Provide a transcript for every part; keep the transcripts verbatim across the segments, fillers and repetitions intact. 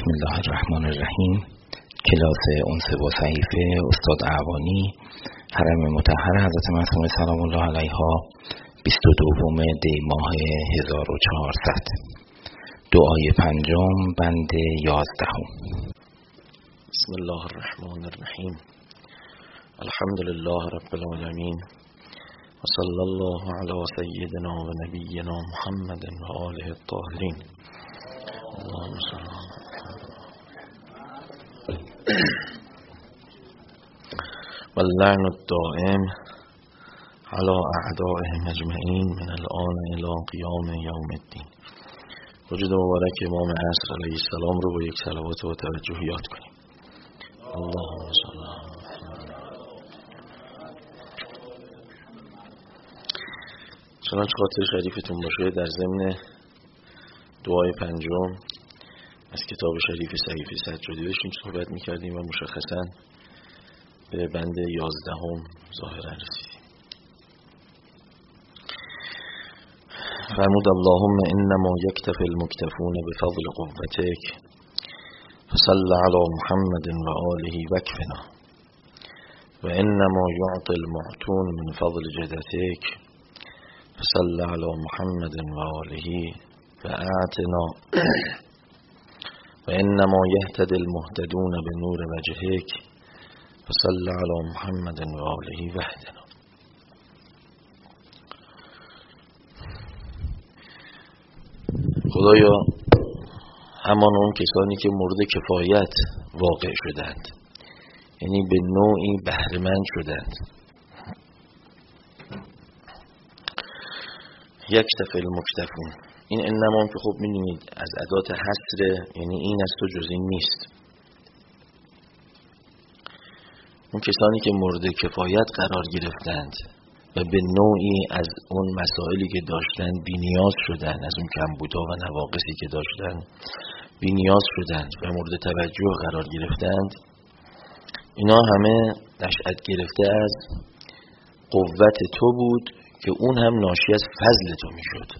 بسم الله الرحمن الرحیم. کلاس انس با صحیفه استاد اعوانی، حرم مطهر حضرت معصومه سلام الله علیها، بیست و دوم دی ماه هزار و چهارصد. دعای پنجم بند یازدهم. بسم الله الرحمن الرحیم. الحمد لله رب العالمین و صلی الله علی سیدنا و نبینا محمد و آله الطاهرین. اللهم صل واللعن الدائم على اعدائهم اجمعین من الان الى قیام یوم الدین. وجود مبارک امام عصر علیه السلام رو با یک صلوات و توجه یاد کنیم. اللهم صل چنانچه خاطر شریفتون باشه، در ضمن دعای پنجم از کتاب شریف صحیفه سجادی داشتیم صحبت میکردیم و مشخصا به بند یازدهم ظاهرا رسیدیم. فرمود اللهم انما یکتفی المکتفون بفضل قوتک فصل علی محمد و آله وکفنا و انما یعطی المعتون من فضل جدتک فصل علی محمد و آله و اعتنا و انما یهتدی المهتدون بنور وجهک فصل علی محمد و آله وحدنا. خدایا همان اون کسانی که مورد کفایت واقع شدند، یعنی به نوعی بهره‌مند شدند. یکتفی المکتفون، این انما که خب می‌دونید از ادات حصر، یعنی این است و جز این نیست. اون کسانی که مورد کفایت قرار گرفتند و به نوعی از اون مسائلی که داشتند بی‌نیاز شدند، از اون کمبودها و نواقصی که داشتند بی‌نیاز شدند و مورد توجه قرار گرفتند، اینا همه نشأت گرفته از قوت تو بود که اون هم ناشی از فضل تو میشد.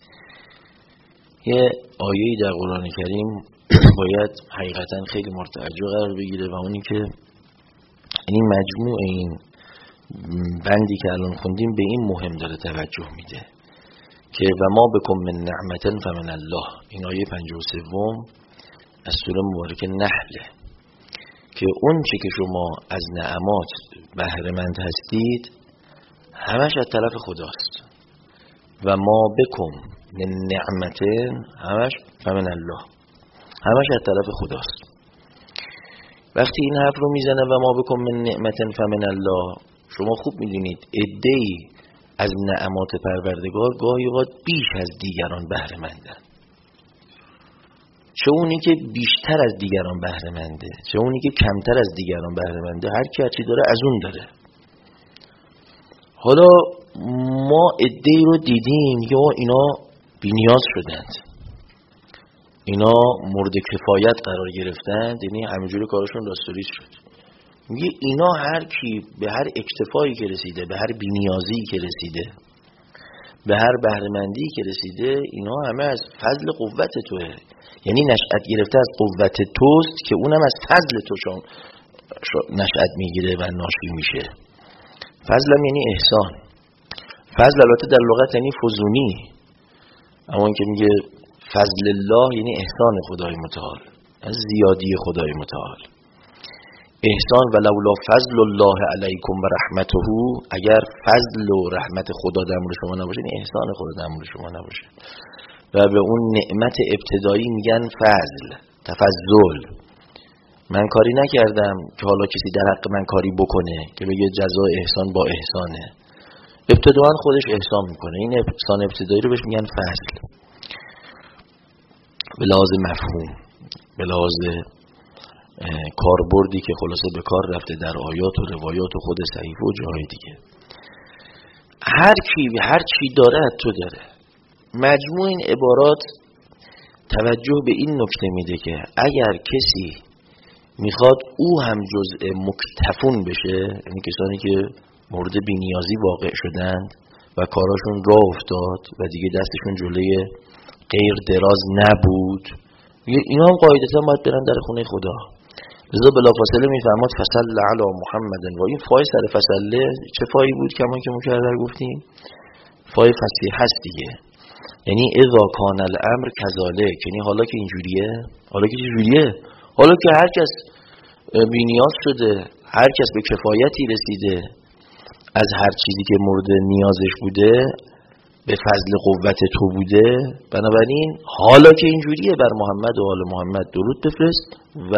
یه آیه‌ای در قرآن کریم باید حقیقتا خیلی مورد توجه قرار بگیره و اونی که این مجموع این بندی که الان خوندیم به این مهم داره توجه میده که و ما بکن من نعمت فمن الله. این آیه پنجاه و سوم از سوره مبارکه نحله که اون چی که شما از نعمات بهره مند هستید همش از طرف خداست. و ما بکن من نعمت همش فمن الله، همش از طرف خداست. وقتی این حرف رو میزنه و ما بکن من نعمت فمن الله، شما خوب میدونید عده‌ای از نعمات پروردگار گاهی اوقات بیش از دیگران بهره مندن. چه اونی که بیشتر از دیگران بهره منده، چه اونی که کمتر از دیگران بهره منده، هر کی هرچی داره از اون داره. حالا ما عده‌ای رو دیدیم یا اینا بی‌نیاز شدند، اینا مورد کفایت قرار گرفتند، یعنی همینجوری کارشون راستوریز شد. میگه اینا هر کی به هر اکتفایی که رسیده، به هر بی‌نیازی که رسیده، به هر بهره‌مندی که رسیده، اینا همه از فضل قوت توه. یعنی نشأت گرفته از قوت توست که اونم از فضل تو شان نشأت میگیره و ناشی میشه. فضلم یعنی احسان. فضل البته در لغت یعنی فزونی، اما این که میگه فضل الله یعنی احسان خدای متعال، از زیادی خدای متعال. احسان و لولا فضل الله علیکم و رحمته، اگر فضل و رحمت خدا در مورد شما نباشه، این احسان خدا در مورد شما نباشه. و به اون نعمت ابتدایی میگن فضل، تفضل. من کاری نکردم که حالا کسی در حق من کاری بکنه که بگه جزای احسان با احسانه. ابتداً خودش احسان میکنه. این احسان ابتدایی رو بهش میگن فضل، به لحاظ مفهوم، به لحاظ کاربردی که خلاصه به کار رفته در آیات و روایات و خود صحیفه و جاهای دیگه. هر کی هر چی داره تو داره. مجموع این عبارات توجه به این نکته میده که اگر کسی میخواد او هم جزء مکتفون بشه، یعنی کسانی که مورد بی‌نیازی واقع شدند و کاراشون راه افتاد و دیگه دستشون جلوی غیر دراز نبود اینا هم قاعدتا باید برن در خونه خدا. لذا بلافاصله میفرماد فصل علی محمد و این فای سر فصله چه فایی بود که همون که مکرر گفتیم فای فصلی هست دیگه، یعنی اذا کان الامر کذالک، یعنی حالا که اینجوریه، حالا که چجوریه، حالا که هر کس بی‌نیاز شده، هر کس به کفایتی رسیده از هر چیزی که مورد نیازش بوده به فضل قوت تو بوده، بنابراین حالا که اینجوریه بر محمد و آل محمد درود بفرست و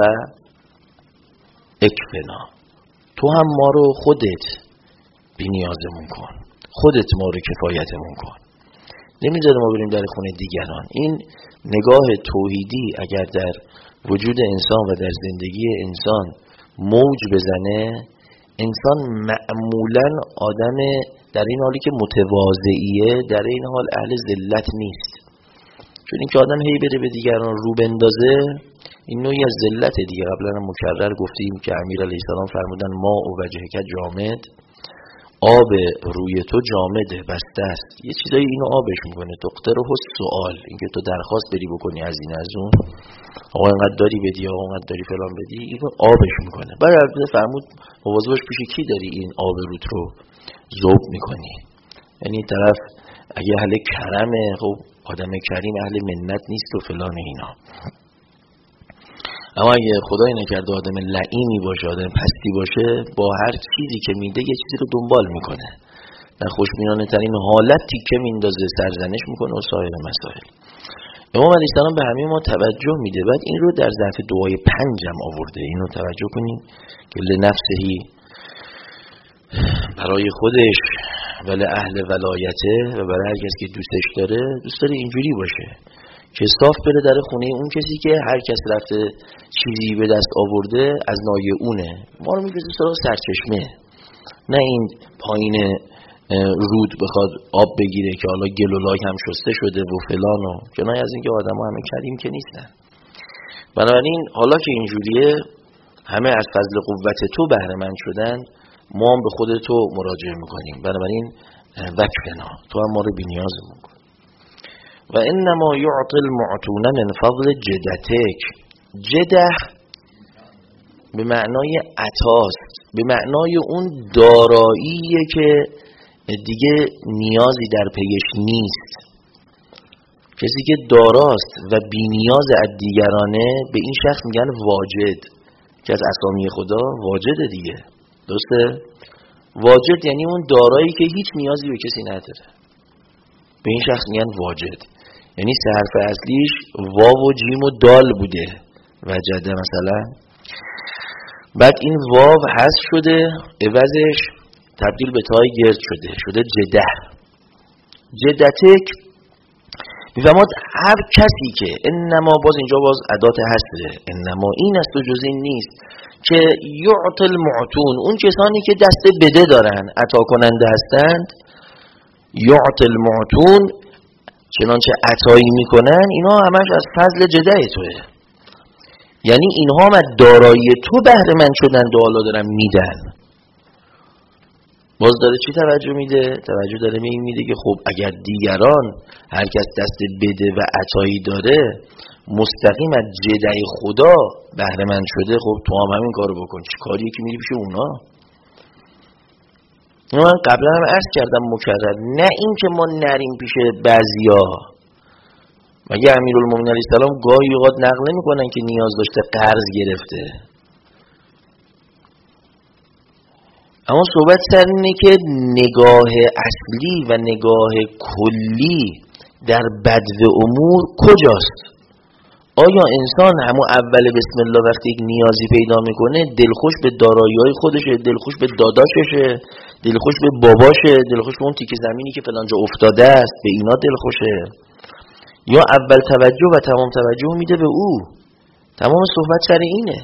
اکفنا، تو هم ما رو خودت بی‌نیازمون کن، خودت ما رو کفایتمون کن، نمیذاره ما بریم در خونه دیگران. این نگاه توحیدی اگر در وجود انسان و در زندگی انسان موج بزنه، انسان معمولاً آدم در این حالی که متواضعیه در این حال اهل ذلت نیست، چون این که آدم هی بره به دیگران رو بندازه این نوعی از ذلت دیگه. قبلا هم مکرر گفتیم که امیر علیه السلام فرمودن ما و وجهک جامد، آب روی تو جامده بسته است، یه چیزایی اینو آبش میکنه. دکتره سوال، اینکه تو درخواست بری بکنی از این از اون، آقا اینقدر داری بدی، آقا اینقدر داری فلان بدی، اینو آبش میکنه. بعد البته فرمود مواظب باش پیش کی داری این آب روت رو ذوب میکنی، یعنی طرف اگه اهل کرمه، خب آدم کریم اهل منت نیست و فلان اینا. اما اگه خدای نکرده آدم لعینی باشه، آدم پستی باشه، با هر چیزی که میده یه چیزی رو دنبال میکنه، در خوشبینانه ترین حالت تیکه میندازه، سرزنش میکنه و سایر مسائل. امام علیه السلام به همین ما توجه میده. بعد این رو در ظرف دعای پنجم آورده، اینو توجه کنین که لنفسهی، برای خودش، ولی اهل ولایته و برای هر کس که دوستش داره، دوست داره اینجوری باشه که صاف بره در خونه اون کسی که هر کس رفته چیزی به دست آورده از نایه اونه، ما رو میفرسته سراغ سرچشمه، نه این پایین رود بخواد آب بگیره که حالا گل و لاک هم شسته شده و فلان و کنایه از اینکه آدم ها همه کریم که نیستن. بنابراین حالا که اینجوریه همه از فضل قوت تو بهره مند شدن، ما هم به خود تو مراجعه میکنیم، بنابراین وکفنا، تو هم ما رو بی‌نیازمون کن. و انما یعطی المعطون من فضل جدتک، جده به معنای عطاست، به معنای اون داراییه که دیگه نیازی در پیش نیست. کسی که داراست و بی نیاز از دیگرانه به این شخص میگن واجد، که از اسامی خدا واجده دیگه، درسته؟ واجد یعنی اون دارایی که هیچ نیازی به کسی نداره، به این شخص میگن واجد. یعنی سه حرف اصلیش واو و جیم و دال بوده، وجده مثلا، بعد این واو حذف شده، عوضش تبدیل به تای گرد شده، شده جده. جدتک میفهمد هر کسی که، انما باز اینجا باز ادات هسته، انما این است و جز این نیست، که یعطی المعطون، اون کسانی که دست بده دارن، عطا کننده هستند، یعطی المعطون، چنانچه عطایی میکنن، اینا همش از فضل جده توه، یعنی اینها هم از دارایی تو بهره مند شدن و حالا دارن میدن. باز داره چی توجه میده؟ توجه داره می میده که خب اگر دیگران هر کس دست بده و عطایی داره مستقیم از جده خدا بهره مند شده، خب تو هم همین کارو بکن. چی کاریه که میری پیش اونا؟ من قبلا هم عرض کردم مکرر، نه این که ما نریم پیش بعضیا. مگه امیرالمومنین علیه السلام گاهی اوقات نقل نمیکنن که نیاز داشته قرض گرفته؟ اما صحبت سر اینه که نگاه اصلی و نگاه کلی در بدو امور کجاست؟ آیا انسان همون اول بسم الله وقتی یک نیازی پیدا میکنه دلخوش به دارایی‌های خودشه، دلخوش به داداششه، دلخوش به باباشه، دلخوش به اون تیکه زمینی که فلانجا افتاده است، به اینا دلخوشه، یا اول توجه و تمام توجه میده به او؟ تمام صحبت سر اینه.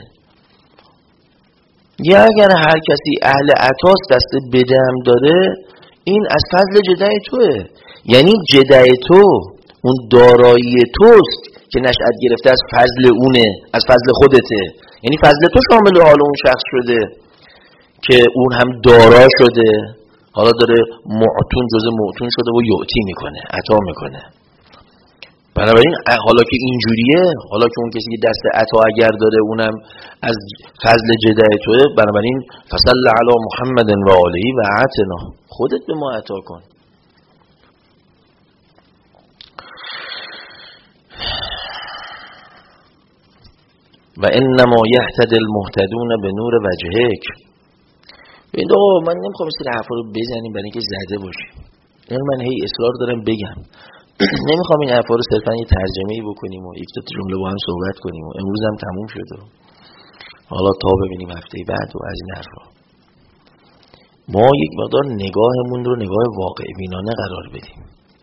یا اگر هر کسی اهل عطاست دست بدم داره، این از فضل جده توه، یعنی جده تو اون دارایی توست که نشأت گرفته از فضل اونه، از فضل خودته، یعنی فضل تو شامل حال اون شخص شده که اون هم دارا شده، حالا داره معتون جزء معتون شده و یعطی میکنه، عطا میکنه. بنابراین حالا که اینجوریه، حالا که اون کسی که دست عطا اگر داره اونم از فضل جده توه، بنابراین فصل علی محمد و آله و اعتنا، خودت به ما عطا کن. و انما یهتدی المهتدون به نور وجهک. ببین آقا من نمیخوام این حرفا رو بزنیم برای اینکه زده باشیم، یعنی من هی اصرار دارم بگم نمیخوام این حرفا رو صرفا یه ترجمه‌ای بکنیم و یک تا جمله با هم صحبت کنیم و امروز هم تموم شد و حالا تا ببینیم هفته بعد و از این حرفا. ما یک مقدار نگاهمون رو نگاه واقع بینانه قرار بدیم.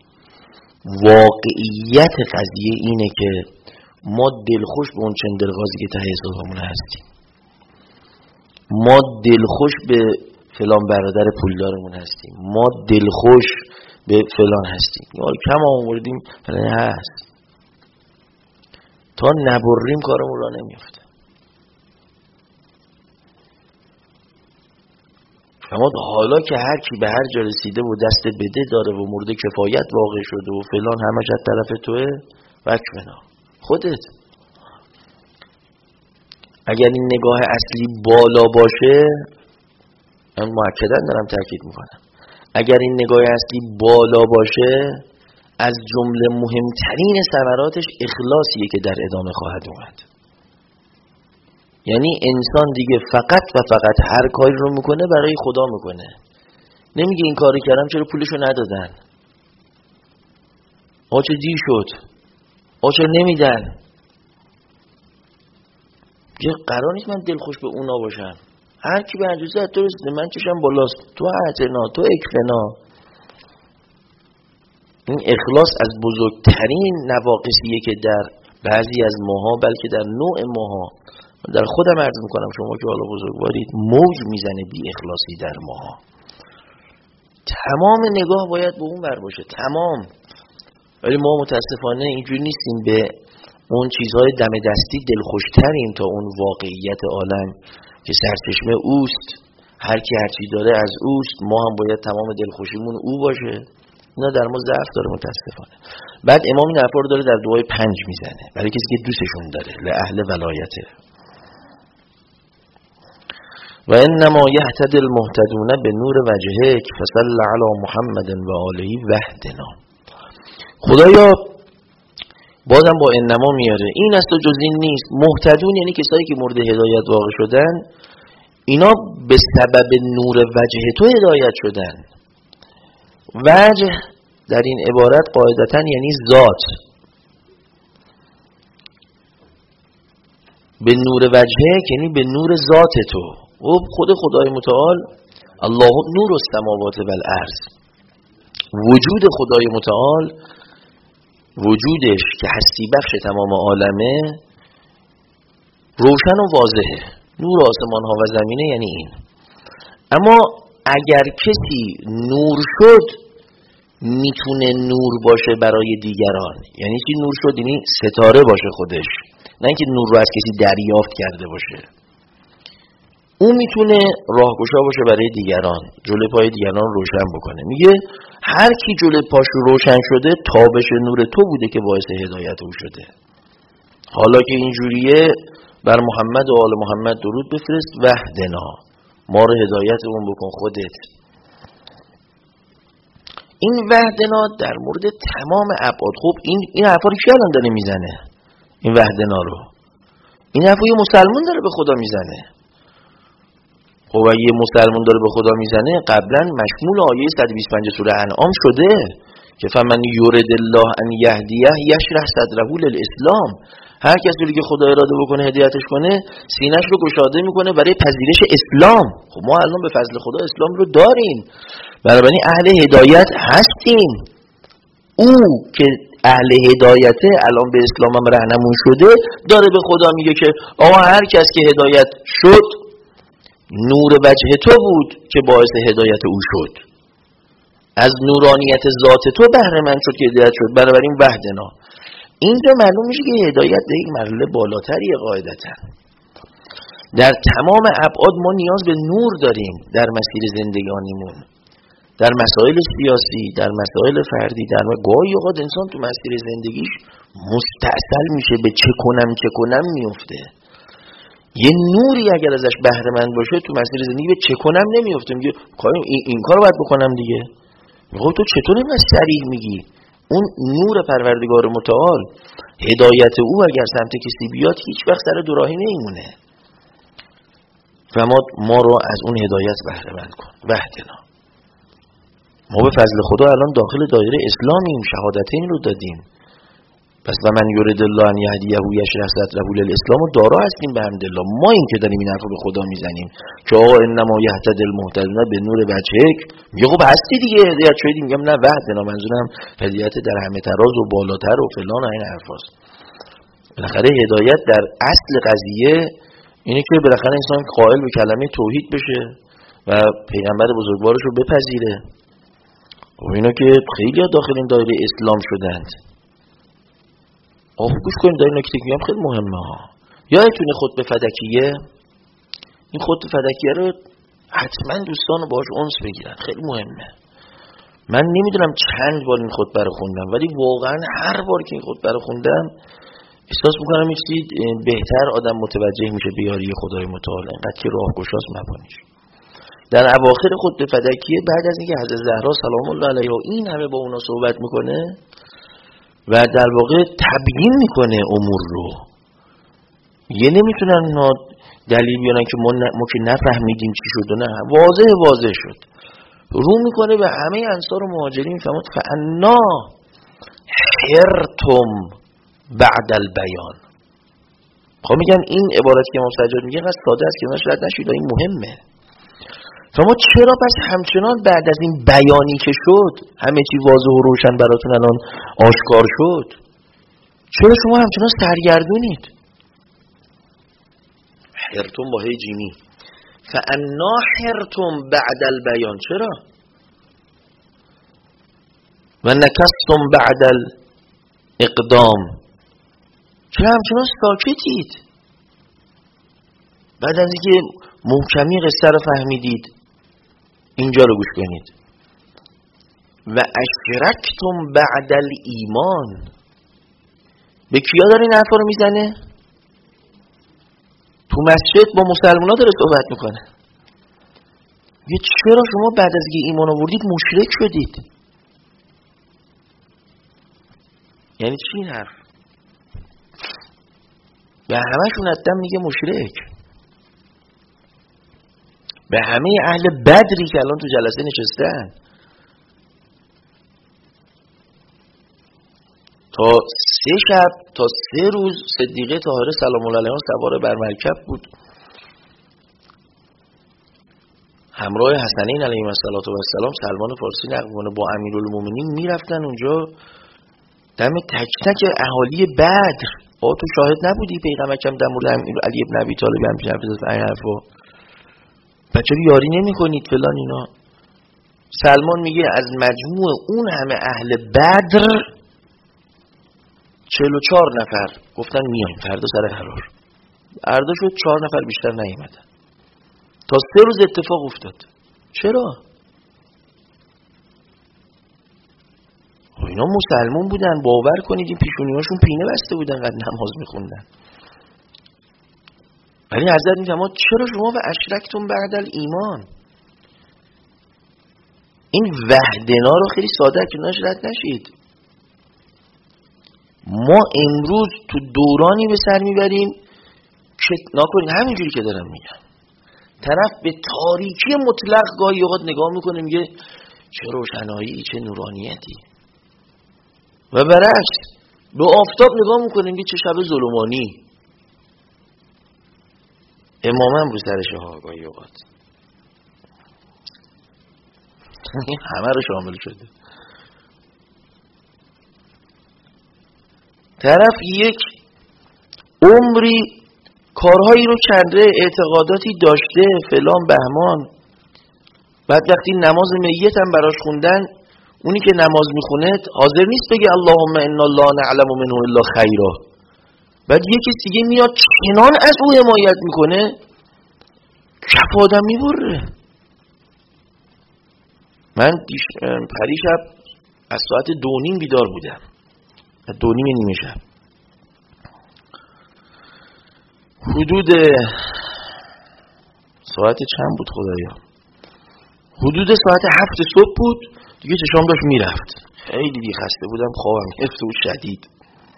واقعیت قضیه اینه که ما دلخوش به اون چندرغازی که ته حسابمون هستیم، ما دلخوش به فلان برادر پولدارمون هستیم، ما دلخوش به فلان هستیم، یا کم آوردیم فلان هست، تا نبریم کارمون را نمیفته. اما حالا که هر کی به هر جا رسیده و دست بده داره و مورد کفایت واقع شده و فلان همش از طرف توه، وکمنا خودت. اگر این نگاه اصلی بالا باشه، من مؤکداً دارم تاکید میکنم، اگر این نگاه اصلی بالا باشه، از جمله مهمترین ثمراتش اخلاصیه که در ادامه خواهد اومد. یعنی انسان دیگه فقط و فقط هر کاری رو میکنه برای خدا میکنه، نمیگه این کاری کردم چرا پولشو ندادن، آقا چه دیر شد، آقا چرا نمیدن. یه قرار نیست من دلخوش به اونا باشم، هر کی به اندازه درسته، من چشم بالاست، تو اعتنا، تو اکفنا. این اخلاص از بزرگترین نواقصیه که در بعضی از ماها، بلکه در نوع ماها، در خودم عرض میکنم، شما که حالا بزرگوارید، موج میزنه بی اخلاصی در ماها. تمام نگاه باید به اون بر باشه، تمام. ولی ما متاسفانه اینجوری نیستیم، به اون چیزهای دم دستی دلخوشتریم تا اون واقعیت عالم که سرچشمه اوست، هر کی هر چی داره از اوست، ما هم باید تمام دلخوشیمون او باشه. اینا در ما ضعف داره متاسفانه. بعد امام این حرفا رو داره در دعای پنج میزنه برای کسی که دوستشون داره، لأهل ولایته. و انما یهتدی المهتدون به نور وجهک فصل علی محمد و آله وحدنا. خدایا بازم با انما میاره، این است و جز این نیست. مهتدون یعنی کسایی که مورد هدایت واقع شدن، اینا به سبب نور وجه تو هدایت شدن. وجه در این عبارت قاعدتاً یعنی ذات. به نور وجهه یعنی به نور ذات تو. و خود خدای متعال، الله نور السماوات و الارض، وجود خدای متعال، وجودش که هستی بخش تمام عالمه، روشن و واضحه. نور آسمان ها و زمینه یعنی این. اما اگر کسی نور شد، میتونه نور باشه برای دیگران. یعنی چی نور شد؟ یعنی ستاره باشه خودش، نه اینکه نور رو از کسی دریافت کرده باشه. اون میتونه راهگشا باشه برای دیگران، جلوی پای دیگران روشن بکنه. میگه هر کی جلوی پاش روشن شده، تابش نور تو بوده که باعث هدایت او شده. حالا که اینجوریه، بر محمد و آل محمد درود بفرست. وحدنا، ما رو هدایت اون بکن خودت. این وحدنا در مورد تمام ابعاد. خب این این حرفا رو کی الان داره میزنه؟ این وحدنا رو این حرفو یه مسلمان داره به خدا میزنه. خب اگه یه مسلمان داره به خدا میزنه، قبلا مشمول آیه صد و بیست و پنج سوره انعام شده که فمن یرد الله ان یهدیه یشرح صدره للاسلام. هر کسی رو که خدا اراده بکنه هدایتش کنه، سینه‌اش رو گشاده میکنه برای پذیرش اسلام. خب ما الان به فضل خدا اسلام رو داریم، بنابراین اهل هدایت هستیم. او که اهل هدایته، الان به اسلام هم راهنمون شده، داره به خدا میگه که آقا هر کس که هدایت شد، نور وجه تو بود که باعث هدایت او شد، از نورانیت ذات تو بهره مند شد که هدایت شد. بنابراین وحدنا. اینجا معلوم میشه که هدایت در یک مرحله بالاتری قاعدتا. در تمام ابعاد ما نیاز به نور داریم در مسیر زندگانیمون. در مسائل سیاسی، در مسائل فردی، در گاهی اوقات انسان تو مسیر زندگیش مستعسل میشه، به چه کنم چه کنم میفته. یه نوری اگر ازش بهره مند باشه تو مسیر زندگی به چه کنم نمیفته، میگه این, این کارو باید بکنم دیگه. میگه تو چطور اینقدر سریع میگی؟ اون نور پروردگار متعال، هدایت او اگر سمت کسی بیاد هیچ وقت سر دوراهی نمیمونه. و ما, ما رو از اون هدایت بهره مند کن. وحدنا. ما به فضل خدا الان داخل دایره اسلامیم، شهادتین رو دادیم. پس و من یرید الله ان یهدیه یشرح صدره للاسلام و دارا هستیم به حمدالله. ما این که داریم این حرفو به خدا میزنیم که آقا انما یهتدی المهتدون به نور بچه‌ک، میگه خب هستی دیگه هدایت شدی. میگم نه، وحدنا منظورم هدایت در همه تراز و بالاتر و فلان و این حرفاست. بالاخره هدایت در اصل قضیه اینه که بالاخره انسان قائل به کلمه توحید بشه و پیغمبر بزرگوارش رو بپذیره. و اینا که خیلی داخل این دایره اسلام شدند. آخ گوش کنید، داری نکته میگم خیلی مهمه ها. یادتونه خطبه فدکیه؟ این خطبه فدکیه رو حتما دوستان رو باهاش انس بگیرن، خیلی مهمه. من نمیدونم چند بار این خطبه رو خوندم، ولی واقعا هر بار که این خطبه رو خوندم احساس میکنم یه چیزی بهتر آدم متوجه میشه به یاری خدای متعال، اینقدر که راهگشاست مبانیش. در اواخر خطبه فدکیه بعد از اینکه حضرت زهرا سلام الله علیها این همه با اونا صحبت میکنه و در واقع تبیین میکنه امور رو، یه نمیتونن اینا دلیل بیارن که ما, ن... ما که نفهمیدیم چی شد و نه، واضح واضح شد. رو میکنه به همه انصار و مهاجرین، فرمود فانا حرتم بعد البیان. خب میگن این عبارت که ما سجاد میگه قصد ساده است که نشد نشید، این مهمه. شما چرا پس همچنان بعد از این بیانی که شد همه چی واضح و روشن براتون الان آشکار شد، چرا شما همچنان سرگردونید؟ حرتم با هی جیمی، فانا حرتم بعد البیان، چرا؟ و نکستم بعد الاقدام، چرا همچنان ساکتید؟ بعد از اینکه محکمی قصه رو فهمیدید، اینجا رو گوش کنید. و اشرکتم بعد الایمان، به کیا داره این حرفا رو میزنه؟ تو مسجد با مسلمان ها داره صحبت میکنه. یه چرا شما بعد از اینکه ایمان آوردید مشرک شدید؟ یعنی چی این حرف؟ به همشون حتم میگه مشرک، به همه اهل بدری که الان تو جلسه نشستن. تا سه شب تا سه روز صدیقه طاهره سلام الله علیها سوار بر مرکب بود، همراه حسنین علیهم السلام سلمان فارسی نقبانه با امیرالمومنین میرفتن اونجا دم تک تک اهالی بدر. آ تو شاهد نبودی پیغمبر کم در مورد علی ابن ابی طالب هم پیش حافظ این حرفو بچه یاری نمی کنید فلان اینا. سلمان میگه از مجموع اون همه اهل بدر چهل و چهار نفر گفتن میایم فردا سر قرار. فردا شد چهار نفر بیشتر نیومدن تا سه روز اتفاق افتاد. چرا؟ اینا مسلمون بودن، باور کنید این پیشونیاشون پینه بسته بودن قد نماز میخوندن. ولی حضرت میگه ما چرا شما و اشرکتون بعد الایمان؟ این وحدنا رو خیلی ساده کنارش رد نشید. ما امروز تو دورانی به سر میبریم که نکنید همینجوری که دارم میگم، طرف به تاریکی مطلق گاهی اوقات نگاه میکنه میگه چه روشنایی چه نورانیتی، و برعکس به آفتاب نگاه میکنه میگه چه شب ظلمانی. امامم رو سرشه ها گاهی اوقات همه رو شامل شده. طرف یک عمری کارهایی رو کرده، اعتقاداتی داشته فلان بهمان، بعد وقتی نماز میت هم براش خوندن اونی که نماز میخونه حاضر نیست بگه اللهم انا لا نعلم منه الا خیرا، بعد یکی دیگه میاد چنان از او حمایت میکنه کف آدم میبره. من پریشب از ساعت دو نیم بیدار بودم، از دو نیم نیمه شب. حدود ساعت چند بود خدایا؟ حدود ساعت هفت صبح بود دیگه، چشام داشت میرفت. خیلی دیگه خسته بودم، خوابم گرفته بود شدید.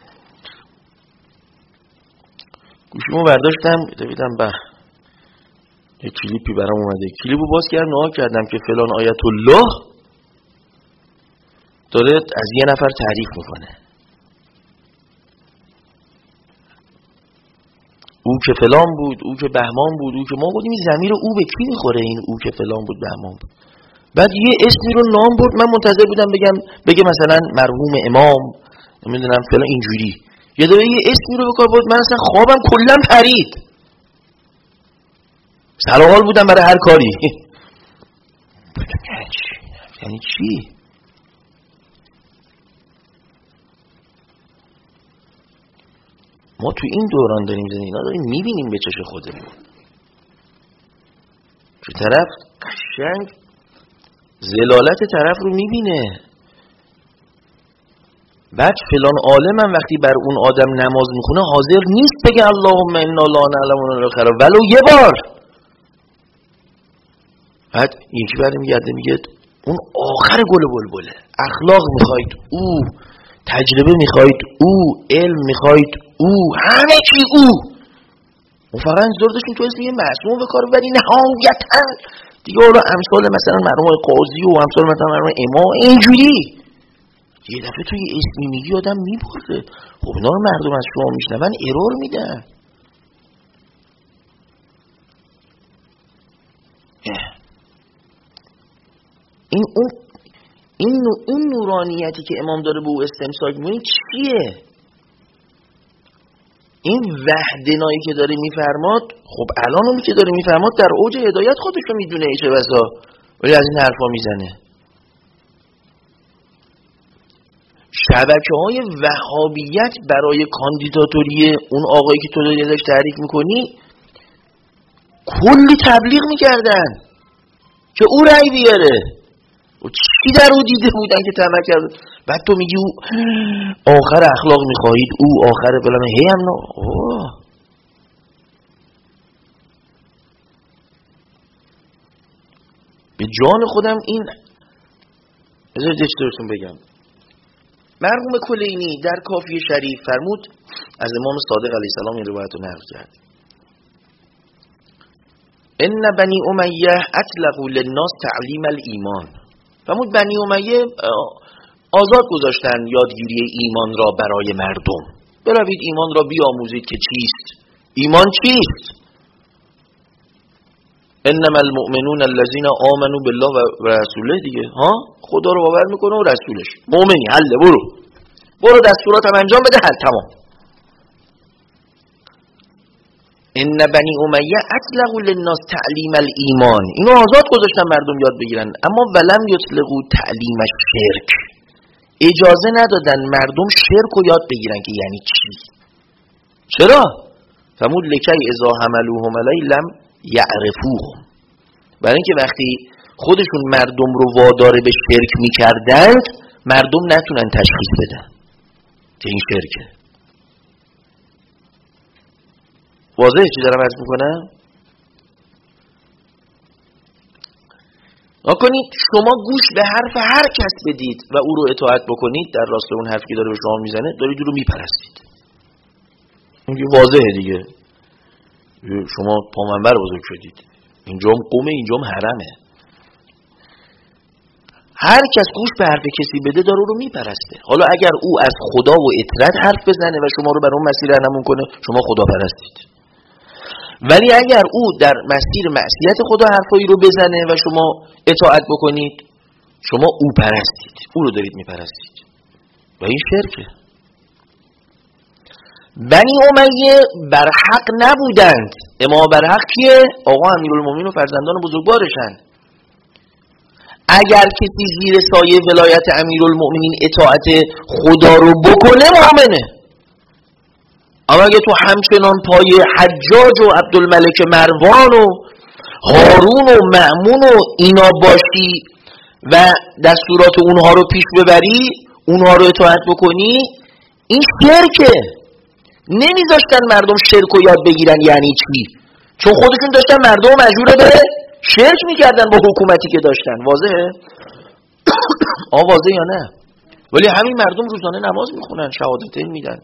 گوشیمو برداشتم دیدم به یه کلیپی برام اومده، کلیپو باز کردم نگاه کردم که فلان آیت الله داره از یه نفر تعریف میکنه، او که فلان بود، او که بهمان بود، او که ما گفتیم این ضمیر او به کی میخوره؟ این او که فلان بود بهمان بود. بعد یه اسمی رو نام برد، من منتظر بودم بگم بگه مثلا مرحوم امام نمیدونم فلان اینجوری، یه دفعه یه اسمی رو بکار برد، من اصلا خوابم کلا پرید، سر حال بودم برای هر کاری. یعنی چی؟ یعنی چی؟ ما تو این دوران داریم زندگی، اینا داریم میبینیم به چشم خودمون که طرف قشنگ زلالت طرف رو میبینه. بعد فلان عالمم وقتی بر اون آدم نماز میخونه حاضر نیست بگه اللهم انا لا نعلم الاخر ولو یه بار. بعد یکی برمی گرده میگه اون آخر گل بلبله، اخلاق میخواید او، تجربه میخواید او، علم میخواید او، همه چی او. اون فقط انتظار داشتیم تو اسم یه معصوم به کار ببری، نهایتا دیگه حالا امثال مثلا مرحوم قاضی و امثال مثلا مرحوم امام اینجوری یه دفعه توی اسمی میگی آدم میبره. خب اینا رو مردم از شما میشنون ارور میدن. این اون این اون نورانیتی که امام داره به او استمساک می‌کنه چیه؟ این وحدنایی که داره میفرماد، خب الان اونی که داره میفرماد در اوج هدایت خودشو میدونه چه بسا، ولی از این حرفا میزنه. شبکه‌های وهابیت برای کاندیداتوری اون آقایی که تو داری ازش تعریف میکنی کلی تبلیغ میکردن که او رأی بیاره و چی در او دیده بودن که طمع کرد. بعد تو میگی او آخر اخلاق میخواهید، او آخر بلنه هی هم نا اوه. به جان خودم این بذارید چطورتون بگم، مرحوم کلینی در کافی شریف فرمود، از امام صادق علیه السلام این روایت رو نقل کرد، ان بنی امیه اطلقوا للناس تعلیم الایمان. فرمود بنی امیه آزاد گذاشتن یادگیری ایمان را برای مردم، بروید ایمان را بیاموزید که چیست، ایمان چیست. انما المؤمنون الذين آمنوا بالله و رسوله، دیگه ها خدا رو باور میکنه و رسولش، مؤمنی حله، برو برو دستورات هم انجام بده، حل تمام. ان بنی امیه اطلقوا للناس تعلیم الایمان، اینو آزاد گذاشتن مردم یاد بگیرن، اما ولم یطلقوا تعلیم الشرک، اجازه ندادن مردم شرک رو یاد بگیرن که یعنی چی. چرا؟ فرمود لکی اذا حملوهم علی لم یعرفوهم، برای اینکه وقتی خودشون مردم رو وادار به شرک میکردند مردم نتونن تشخیص بدن که این شرکه. واضحه چی دارم عرض میکنم؟ نکنید شما گوش به حرف هر کس بدید و او رو اطاعت بکنید، در راست اون حرفی که داره به شما میزنه دارید او رو میپرستید. این واضحه دیگه، شما پامنبر بزرگ شدید، اینجام قومه، اینجام حرمه. هر کس گوش به حرف کسی بده داره او رو میپرسته. حالا اگر او از خدا و اطرت حرف بزنه و شما رو بر اون مسیر رهنمون کنه، شما خدا پرستید. ولی اگر او در مسیر معصیت خدا حرفایی رو بزنه و شما اطاعت بکنید، شما او پرستید، او رو دارید میپرستید و این شرکه. بنی امیه برحق نبودند. امام برحق کیه؟ آقا امیرالمومنین و فرزندان بزرگوارشن. اگر کسی زیر سایه ولایت امیرالمومنین اطاعت خدا رو بکنه مؤمنه. اما اگه تو همچنان پای حجاج و عبدالملک مروان و هارون و مأمون و اینا باشی و دستورات اونها رو پیش ببری، اونها رو اطاعت بکنی، این شرکه. نمیذاشتن مردم شرک رو یاد بگیرن یعنی چی، چون خودشون داشتن مردم مجبور به شرک میکردن با حکومتی که داشتن. واضحه؟ آه واضحه یا نه؟ ولی همین مردم روزانه نماز میخونن، شهادتین میدن.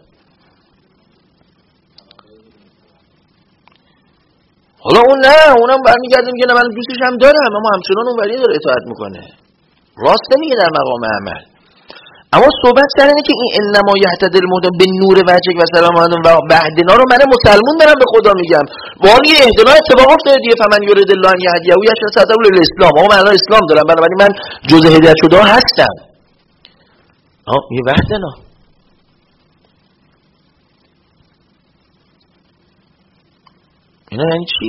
حالا اون نه، اونم برمیگرده میگه نه من دوستش هم دارم، اما همچنان اون ولی داره اطاعت میکنه. راست نمیگه در مقام عمل. اما صحبت سر اینه که این انما یهتدی المهتدون به نور وجهک و سلام و بعدنا رو من مسلمون دارم به خدا میگم. واقعا یه اهتنا اتفاق افتاده دیگه، فمن یرید الله ان یهدیه یشرح صدره للاسلام. آقا من الان اسلام دارم، بنابراین من جزء هدایت شده هستم. ها یه وحدنا. اینا یعنی چی؟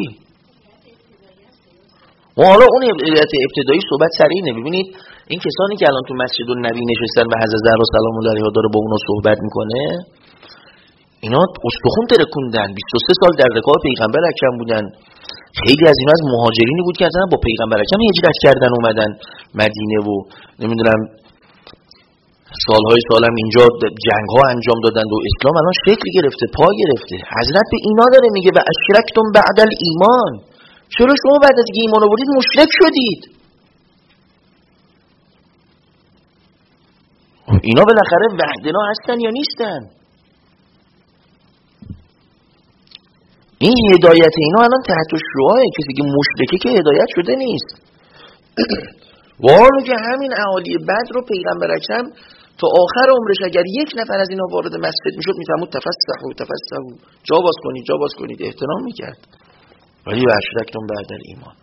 و حالا اون هدایت ابتدایی صحبت سر اینه. ببینید این کسانی که الان تو مسجد النبی نشستن و حضرت زهرا سلام الله علیها داره با اونا صحبت میکنه، اینا استخون ترکوندن، بیست و سه سال در رکاب پیغمبر اکرم بودن. خیلی از اینا از مهاجرینی بود که اصلا با پیغمبر اکرم هجرت کردن اومدن مدینه و نمیدونم سالهای سالم اینجا جنگ ها انجام دادند و اسلام الان شکل گرفته، پا گرفته. حضرت به اینا داره میگه و اشرکتم بعد الایمان، چرا شما بعد از ایمان آوردید مشرک شدید؟ اینا بالاخره وحدنا هستن یا نیستن؟ این هدایت اینا الان تحت شعاع کسی که مشرکه که هدایت شده نیست. وارو که همین اعالی بدر رو پیغمبر اکرم تا آخر عمرش اگر یک نفر از اینا وارد مسجد میشد میفهمود تفسحوا تفسحوا، جا باز کنید جا باز کنید، احترام میکرد. ولی اشرکتم بعد الایمان،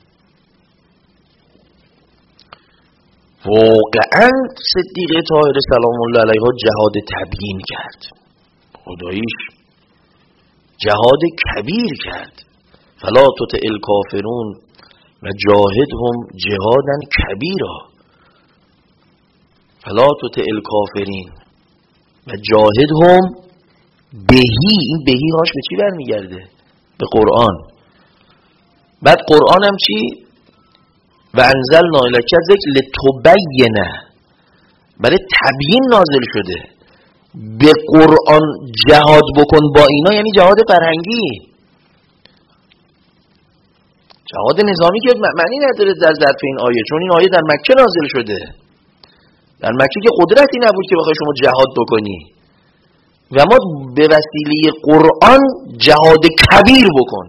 واقعا صدیقه طاهره سلام الله علیها جهاد تبیین کرد، خداییش جهاد کبیر کرد. فلا تطع الکافرون و جاهدهم جهادا کبیرا. فلا تطع الکافرین و جاهدهم بهی. این بهی هاش به چی برمیگرده؟ به قرآن. بعد قرآن هم چی؟ و انزلنا الیک الذکر لتبینه، برای تبیین نازل شده. به قرآن جهاد بکن با اینا یعنی جهاد فرهنگی. جهاد نظامی که معنی نداره در ظرف این آیه، چون این آیه در مکه نازل شده. در مکه که قدرتی نبود که بخوای شما جهاد بکنی و ما به وسیله قرآن جهاد کبیر بکن.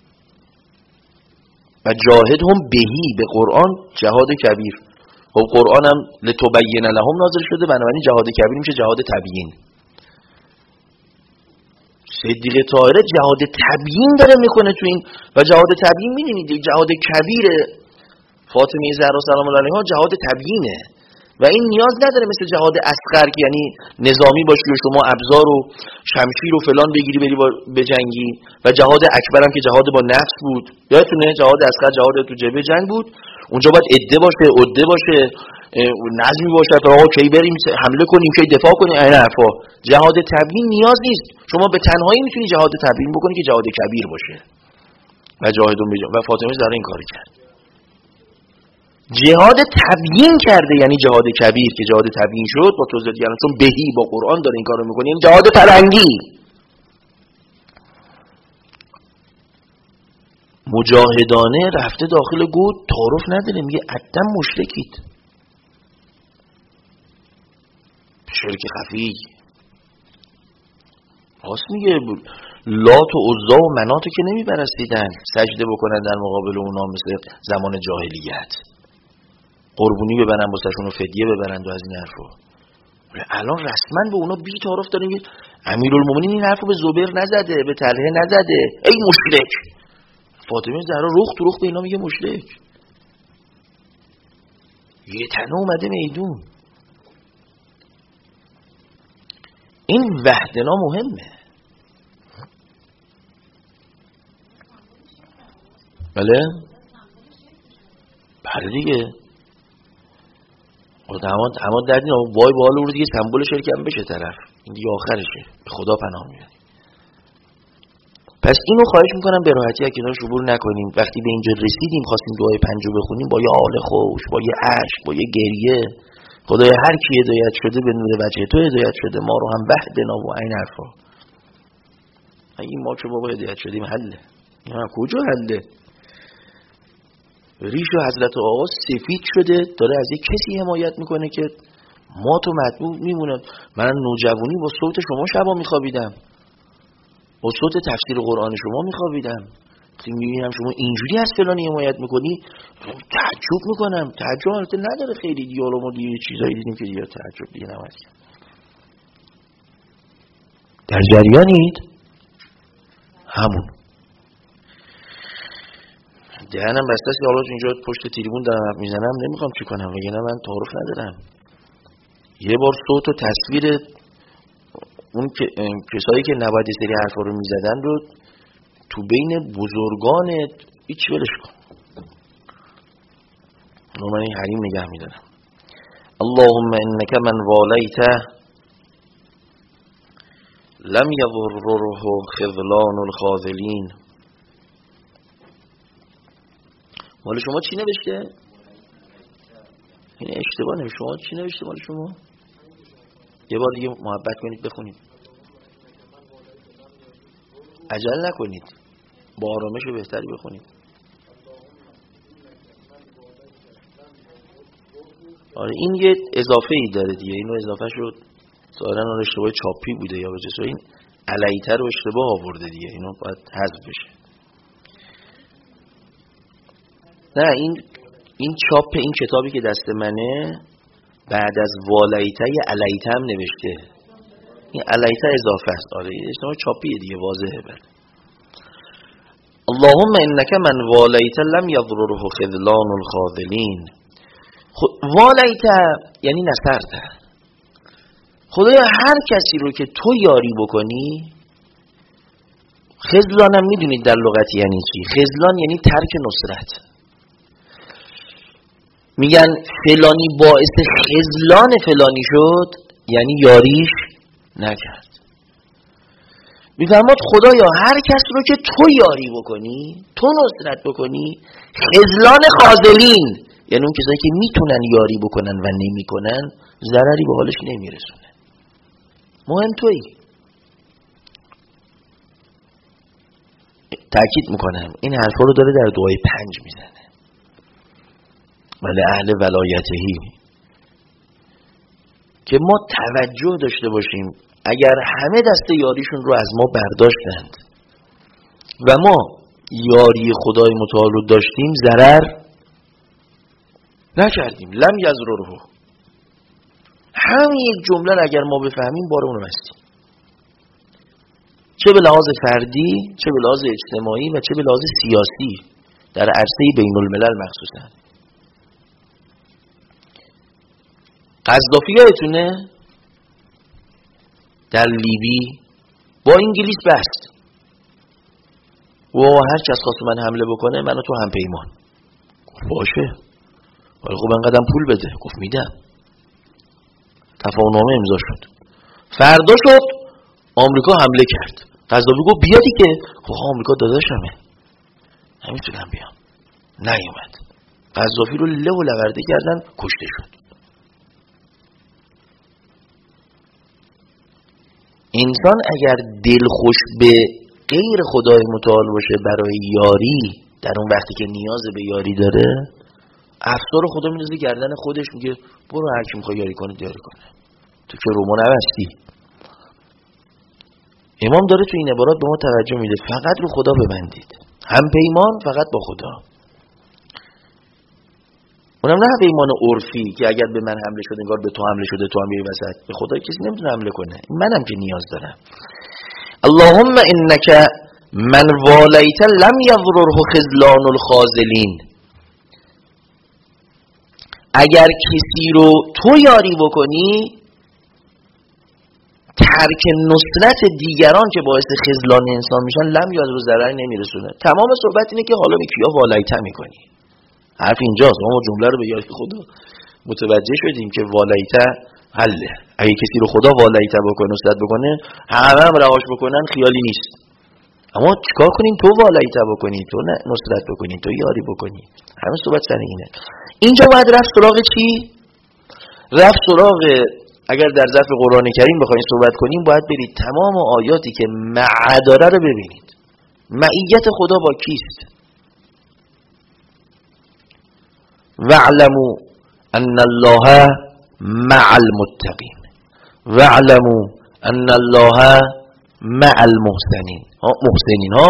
و جاهد هم بهی، به قرآن جهاد کبیر. خب قرآن هم لتبین لهم نازل شده، بنابراین جهاد کبیر میشه جهاد تبیین. صدیقه طاهره جهاد تبیین داره میکنه تو این. و جهاد تبیین میدونید جهاد کبیر فاطمه زهرا سلام الله علیها جهاد تبیینه و این نیاز نداره مثل جهاد اصغر که یعنی نظامی باشی و شما ابزار و شمشیر و فلان بگیری بری بجنگی، و جهاد اکبر هم که جهاد با نفس بود. یادتونه جهاد اصغر جهاد تو جبهه جنگ بود، اونجا باید عده باشه، عده باشه، نظمی باشه تا آقا کی بریم حمله کنیم کی دفاع کنیم. این حرفا. جهاد تبیین نیاز نیست، شما به تنهایی میتونی جهاد تبیین بکنی که جهاد کبیر باشه. و جاهدون بجا و فاطمه زهرا این کاری کرد، جهاد تبیین کرده، یعنی جهاد کبیر که جهاد تبیین شد با توضیح دیگه، چون بهی با قرآن داره این کارو میکنه، یعنی جهاد فرهنگی. مجاهدانه رفته داخل گود، تعارف نداره، میگه عدم مشرکید، شرک خفی. راست میگه، لات و عزا و مناتو که نمیپرستیدن سجده بکنن در مقابل اونا مثل زمان جاهلیت، قربونی ببرن واسهشون و فدیه ببرن و از این حرفا. الان رسما به اونا بی تعارف دارن میگه امیرالمومنین این حرفو به زبیر نزده، به طلحه نزده، ای مشرک. فاطمه زهرا رخ تو رخ به اینا میگه مشرک. یه تنه اومده میدون. این وحدنا مهمه. بله؟ بله دیگه. اما در دین وای به حال او رو دیگه سمبول شرک هم بشه طرف. این دیگه آخرشه. به خدا پناه میبریم. پس اینو خواهش میکنم به راحتی از کنارش عبور نکنیم. وقتی به اینجا رسیدیم خواستیم دعای پنجو بخونیم با یه حال خوش، با یه عشق، با یه گریه، خدای هر کی هدایت شده به نور وجه تو هدایت شده، ما رو هم وحدنا و این حرفا. این ما که بابا هدایت شدیم حله، نه کجا حله؟ ریش و حضرت آقا سفید شده، داره از یک کسی حمایت میکنه که ما تو مطبوع میمونه. من نوجوانی با صوت شما شبا میخوابیدم، با صوت تفسیر قرآن شما میخوابیدم. وقتی میبینم شما اینجوری از فلانی حمایت میکنی تعجب میکنم. تعجب البته نداره، خیلی دیالوگ و دیگه چیزایی دیدیم که دیگه تعجب دیگه نمید. در جریانید؟ همون دهنم بسته است که حالا اینجا پشت تریبون دارم میزنم، نمیخوام چی کنم وگرنه من تعارف ندارم. یه بار صوت و تصویر اون کسایی که نباید سری حرفا رو میزدن رو تو بین بزرگان هیچ ولش کن. من این حریم نگه میدارم. اللهم انک من والیته لم یضرره خذلان الخاذلین. مال شما چی نوشته؟ این اشتباه نوشته. شما چی نوشته مال شما؟ یه بار دیگه محبت کنید بخونید. عجل نکنید، با آرامش بهتری بخونید. آره این یه اضافه ای داره دیگه، اینو اضافه شد ظاهرا اون اشتباه چاپی بوده یا بجاست این علیته رو اشتباه آورده دیگه، اینو باید حذف بشه. نه این این چاپ این کتابی که دست منه بعد از والیته یه علیته هم نوشته، این علیته اضافه است. آره اشتباه چاپیه دیگه، واضحه. بله اللهم انک من والیته لم یضرره خذلان الخاذلین. والیته یعنی نصرته. خدایا هر کسی رو که تو یاری بکنی، خذلانم میدونید در لغت یعنی چی؟ خذلان یعنی ترک نصرت. میگن فلانی باعث خذلان فلانی شد، یعنی یاریش نکرد. میفرماد خدایا هر کس رو که تو یاری بکنی، تو نصرت بکنی، خذلان خاذلین یعنی اون کسایی که میتونن یاری بکنن و نمیکنن ضرری به حالش نمیرسونه. مهم تویی. تأکید میکنم این حرفا رو داره در دعای پنج میزنه. ولی اهل ولایتهی که ما توجه داشته باشیم اگر همه دست یاریشون رو از ما برداشتند و ما یاری خدای متعال رو داشتیم ضرر نکردیم. لم یضرره. همین یک جمله اگر ما بفهمیم بار اون رو بستیم، چه به لحاظ فردی، چه به لحاظ اجتماعی و چه به لحاظ سیاسی در عرصه بین الملل مخصوصا. قذافی یادتونه در لیبی با انگلیس بست و هر کس خواست من حمله بکنه منو تو هم پیمان. گفت باشه ولی خب انقدر پول بده. گفت میدم. تفاهمنامه امضا شد. فردا شد آمریکا حمله کرد. قذافی گفت بیادی که خب آمریکا داداشمه نمیتونم بیام. نیومد. قذافی رو له و لورده کردن، کشته شد. انسان اگر دلخوش به غیر خدای متعال باشه برای یاری در اون وقتی که نیاز به یاری داره، افسار خدا میندازه گردن خودش، میگه برو هر کی میخواد یاری کنه یاری کنه، تو که رومو نبستی. امام داره تو این عبارات به ما توجه میده فقط رو خدا ببندید، هم پیمان فقط با خدا. اونم نه پیمان عرفی که اگر به من حمله شده انگار به تو حمله شده تو هم بیای وسط. به خدا کسی نمیتونه حمله کنه، منم که نیاز دارم. اللهم انک من والیت لم یضرره خذلان الخاذلین. اگر کسی رو تو یاری بکنی، ترک نصرت دیگران که باعث خذلان انسان میشن لم یضر رو ضرری نمیرسونه. تمام صحبت اینه که حالا به کیا والیت میکنی. حرف اینجاست. ما جمله رو به یاد خدا متوجه شدیم که والیته حله. اگه کسی رو خدا والیته بکنه، نصرت بکنه، همه هم رهاش بکنن خیالی نیست. اما چیکار کنیم؟ تو والایت بکنی، تو نصرت بکنی، تو یاری بکنی. همه صحبت سر اینه. اینجا باید رفت سراغ چی؟ رفت سراغ، اگر در ظرف قرآن کریم بخواید صحبت کنیم، باید برید تمام آیاتی که مع داره رو ببینید. معیت خدا با کیست؟ وَاعْلَمُوا أَنَّ اللَّهَ مَعَ الْمُتَّقِينَ وَاعْلَمُوا أَنَّ اللَّهَ مع المحسنين ها محسنين ها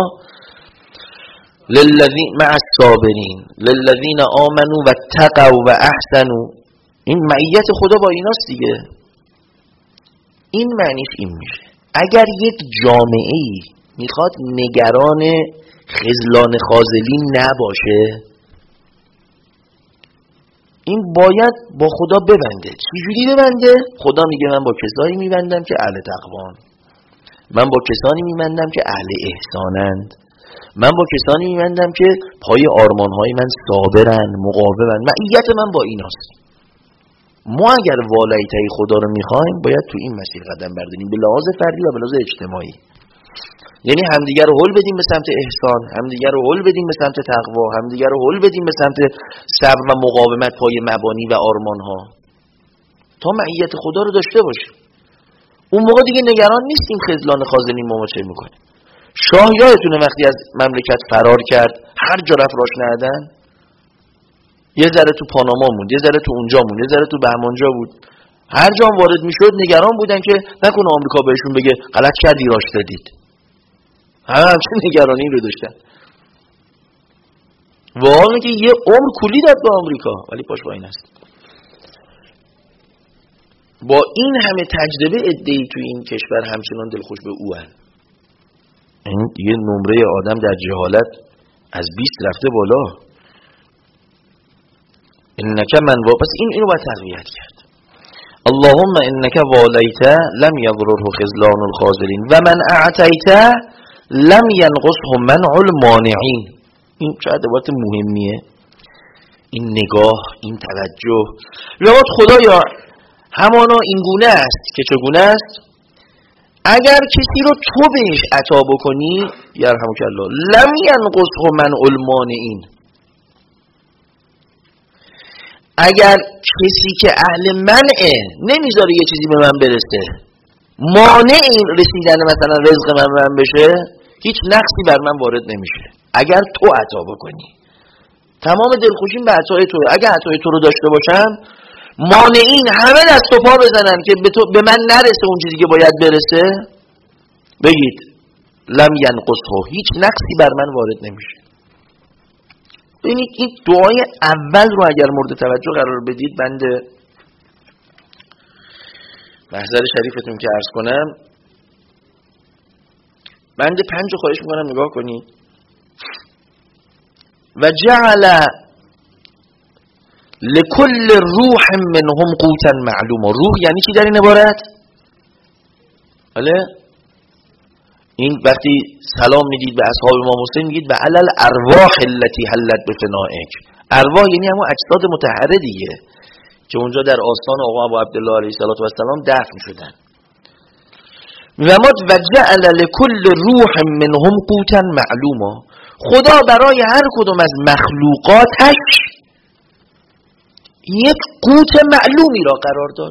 للذين مع الصابرين للذين آمنوا واتقوا واحسنوا. این معیت خدا با ایناست دیگه. این معنیش این میشه اگر یک جامعه ای میخواد نگران خذلان خاذلین نباشه، این باید با خدا ببنده. چجوری ببنده؟ خدا میگه من با کسایی میبندم که اهل تقوان، من با کسانی میبندم که اهل احسانند، من با کسانی میبندم که پای آرمانهای من صابرن، مقاومن. معیت من با ایناست. ما اگر والایت خدا رو میخوایم باید تو این مسیر قدم برداریم، به لحاظ فردی و به لحاظ اجتماعی. یعنی همدیگر رو هل بدیم به سمت احسان، همدیگر رو هل بدیم به سمت تقوا، همدیگر رو هل بدیم به سمت صبر و مقاومت پای مبانی و آرمانها، تا معیت خدا رو داشته باشیم. اون موقع دیگه نگران نیستیم خذلان خاذلین ما چه میکنه. شاه یادتونه وقتی از مملکت فرار کرد، هر جا رفت راش ندادن، یه ذره تو پاناما موند، یه ذره تو اونجا موند، یه ذره تو بهمانجا بود. هر جا وارد میشد نگران بودن که نکنه آمریکا بهشون بگه غلط کردی راش دادید. همه همچین نگرانی رو داشتن. واقعا که یه عمر کولی داد به آمریکا ولی پاش با این است. با این همه تجربه عده‌ای توی این کشور همچنان دلخوش به او هن. این یه نمره آدم در جهالت از بیست رفته بالا. انک من و پس این اینو باید تقویت کرد. اللهم انک والیت لم یضرره خذلان الخاذلین و من اعطیت لم ینقصه منع المانعین. این چه عبارت مهمیه. این نگاه، این توجه. لابد خدایا همانا این گونه است که چگونه است؟ اگر کسی رو تو بهش عطا بکنی یرحمک الله لم ینقصه منع المانعین. اگر کسی که اهل منعه نمیذاره یه چیزی به من برسه، مانع این رسیدن مثلا رزق من من بشه، هیچ نقصی بر من وارد نمیشه اگر تو عطا بکنی. تمام دلخوشیم به عطای تو. اگر عطای تو رو داشته باشم، مانعین همه دست و پا بزنن که به, تو به من نرسه اون چیزی که باید برسه، بگید لم ینقصه، هیچ نقصی بر من وارد نمیشه. ببینید این دعای اول رو اگر مورد توجه قرار بدید، بند محضر شریفتون که عرض کنم، بند پنج رو خواهش میکنم نگاه کنید. و جعل لکل روح منهم قوتا معلوما. روح یعنی چی در این عبارت؟ بله این وقتی سلام میدید به اصحاب امام حسین میگید به علل ارواح التي حلت بفنائک. ارواح یعنی همون اجساد مطهره دیگه که اونجا در آستان آقا ابو عبدالله علیه السلام دفن شدن. و ما وجعل لكل روح منهم قوتا معلوما. خدا برای هر کدوم از مخلوقاتش یک قوت معلومی را قرار داد.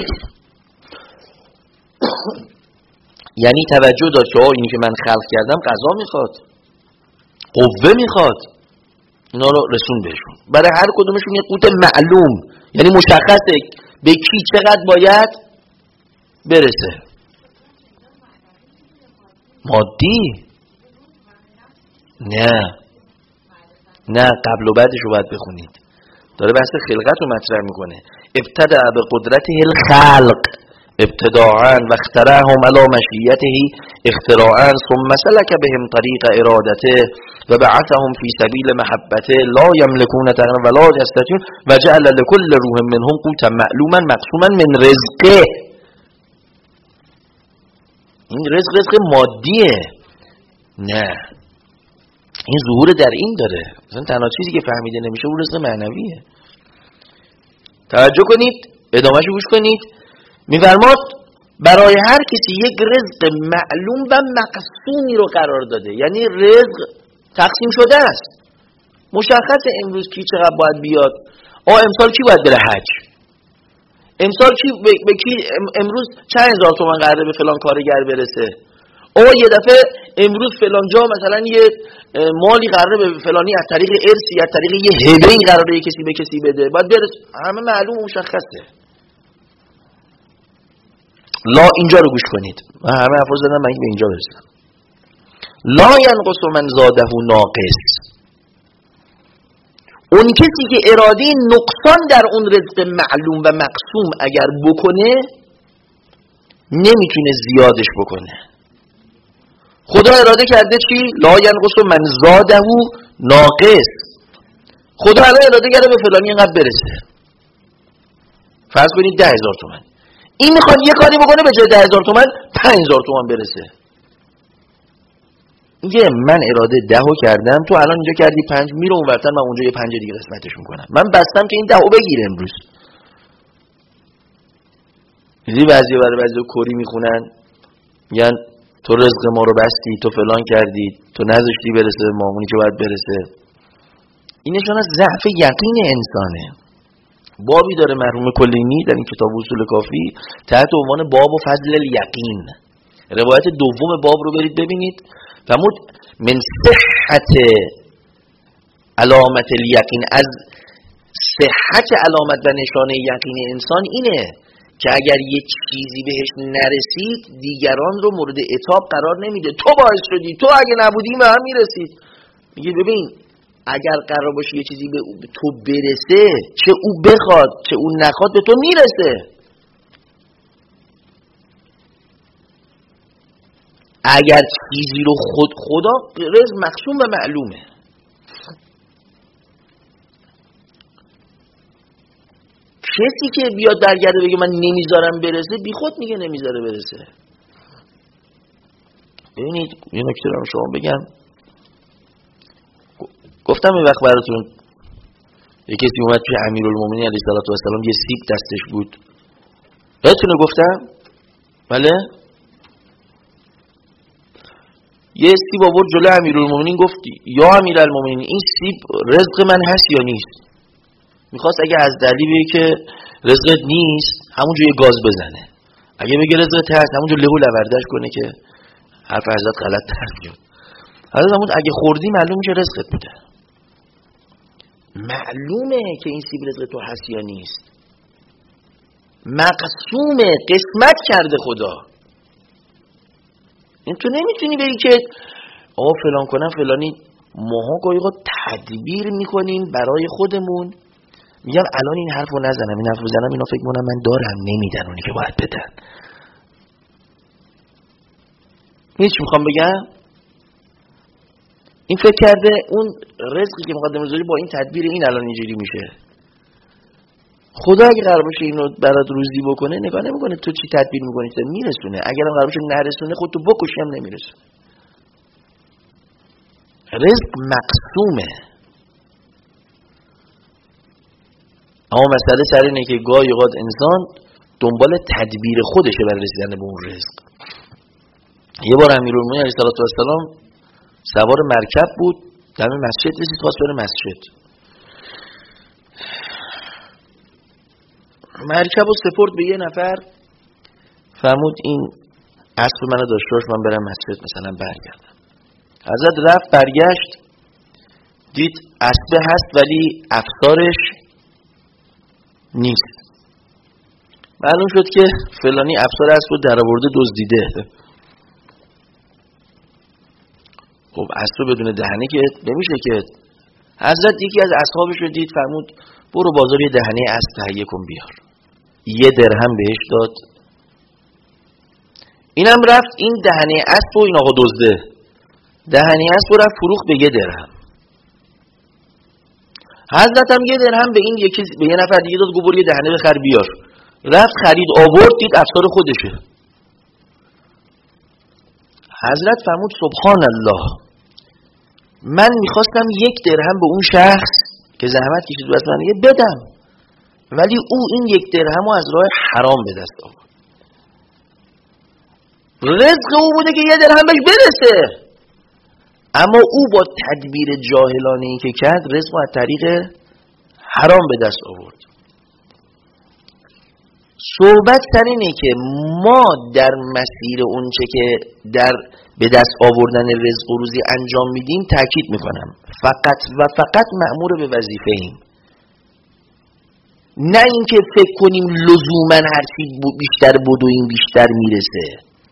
یعنی توجه داشت که اینی که من خلق کردم غذا میخواد، قوه میخواد، اینا رو رسون بهشون. برای هر کدومشون یک قوت معلوم، یعنی مشخصه به کی چقدر باید برسه. مادی؟ نه نه قبل و بعدش رو باید بخونید. داره بحث خلقت رو مطرح میکنه. ابتدع به قدرته الخلق ابتداعا و اخترعهم علی مشیته اختراعا ثم سلک بهم طریق ارادته و بعثهم فی سبیل محبته لا یملکون تغییرا ولا یستطیعون و جعل لكل روح منهم قوتا معلوما مقسوما من رزقه. این رزق رزق مادیه. نه این ظهور در این داره. مثلا تنها چیزی که فهمیده نمیشه اون رزق معنویه. توجه کنید، ادامهشو گوش کنید. میفرماد برای هر کسی یک رزق معلوم و مقسومی رو قرار داده. یعنی رزق تقسیم شده است، مشخصه امروز کی چقدر باید بیاد. آ امسال کی باید بره حج، امسال کی به کی امروز چند هزار تومان قراره به فلان کارگر برسه. آ یه دفعه امروز فلان جا مثلا یه مالی قراره به فلانی از طریق ارثی از طریق یه هبه‌ای قراره یه کسی به کسی بده، باید برسه. همه معلوم مشخصه. لا اینجا رو گوش کنید، من همه حرفا زدم من به اینجا برسم. لا ینقص من زاده ناقص، اون کسی که اراده نقصان در اون رزق معلوم و مقسوم اگر بکنه نمیتونه زیادش بکنه. خدا اراده کرده چی؟ لا ینقص من زاده ناقص. خدا الان اراده کرده به فلانی اینقدر برسه، فرض کنید ده هزار تومن، این میخواد یه کاری بکنه به جای ده هزار تومن پنج هزار تومن برسه. میگه من اراده دهو کردم، تو الان اینجا کردی پنج، میره اون ورتر من اونجا یه پنج دیگه قسمتش میکنم، من بستم که این دهو بگیره امروز. دیدی بعضی برای بعضی کوری میخونن میگن تو رزق ما رو بستی، تو فلان کردی، تو نذاشتی برسه ما اونی که باید برسه. این نشان از ضعف یقین انسانه. بابی داره مرحوم کلینی در این کتاب اصول کافی تحت عنوان باب و فضل الیقین، روایت دوم باب رو برید ببینید. فرمود من صحت علامت الیقین، از صحت علامت و نشانه یقین انسان اینه که اگر یه چیزی بهش نرسید دیگران رو مورد عتاب قرار نمیده. تو باعث شدی، تو اگه نبودی به هم میرسید. میگه ببین اگر قرار باشه یه چیزی به تو برسه، چه او بخواد چه او نخواد به تو میرسه. اگر چیزی رو خود خدا رزق مقسوم و معلومه. کسی که بیاد برگرده بگه من نمیذارم برسه، بی خود میگه نمیذاره برسه. ببینید یه نکته رو شما بگم، گفتم این وقت براتون یه کسی اومد توی امیرالمومنین علیه السلام یه سیب دستش بود، یادتونه گفتم؟ بله؟ یه سیب آورد جلوی امیرالمومنین، گفت یا امیرالمومنین این سیب رزق من هست یا نیست؟ میخواست اگه از دلیل بگه که رزقت نیست همونجا یه گاز بزنه، اگه بگه رزقت هست همونجا لهو لوردش کنه که حرف حضرت غلط تر بیاد. حضرت همون اگه خوردی معلوم میشه رزقت بوده، معلومه که این سیب رزق تو هست یا نیست، مقسومه، قسمت کرده خدا. این تو نمیتونی بگی که آقا فلان کنم فلانی. ماها گاهی تدبیر میکنیم برای خودمون، میگم الان این حرفو نزنم، این حرفو زنم اینا فکر کنم من دارم نمیدن اونی که باید بدن. هیچ میخوام بگم این فکر کرده اون رزقی که مقدم روزی با این تدبیر این الان اینجوری میشه. خدا اگه قرار باشه اینو برات روزی بکنه نگاه نمیکنه تو چی تدبیر میکنی، تو میرسونه. اگر هم قرار باشه نرسونه خودتو بکشی هم نمیرسونه. رزق مقسومه. اما مسئله سر اینه که گاهی اوقات انسان دنبال تدبیر خودشه برای رسیدن به اون رزق. یه بار امیرالمومنین علیه السلام سوار مرکب بود، دم مسجد رسید، خواست بره مسجد. مرکب رو سپرد به یه نفر، فرمود این اسب منو داشته باش من برم مسجد مثلا برگردم. حضرت رفت برگشت دید اسب هست ولی افسارش نیست. معلوم شد که فلانی افسار اسب رو در آورده دزدیده. خب اسب بدون دهنه که نمیشه که. حضرت یکی از اصحابش رو دید، فرمود برو بازار یه دهنه اسب تهیه کن بیار. یه درهم بهش داد. اینم رفت این دهنه اسب رو این آقا دزده، دهنه اسب رو رفت فروخت به یه درهم. حضرت هم یه درهم به این یکی به یه نفر دیگه داد، گفت برو یه دهنه بخر بیار. رفت خرید آورد، دید افسار خودشه. حضرت فرمود سبحان الله، من میخواستم یک درهم به اون شخص که زحمت کشید واسه من یه بدم، ولی او این یک درهم رو از راه حرام به دست آورد. رزق او بوده که یه درهم بهش برسه، اما او با تدبیر جاهلانه ای که کرد رزق از طریق حرام به دست آورد. صحبت سر اینه که ما در مسیر اون چه که در به دست آوردن رزق و روزی انجام میدیم تاکید میکنم فقط و فقط مأمور به وظیفه ایم، نه اینکه فکر کنیم لزوما هرچی بیشتر بدویم بیشتر میرسه.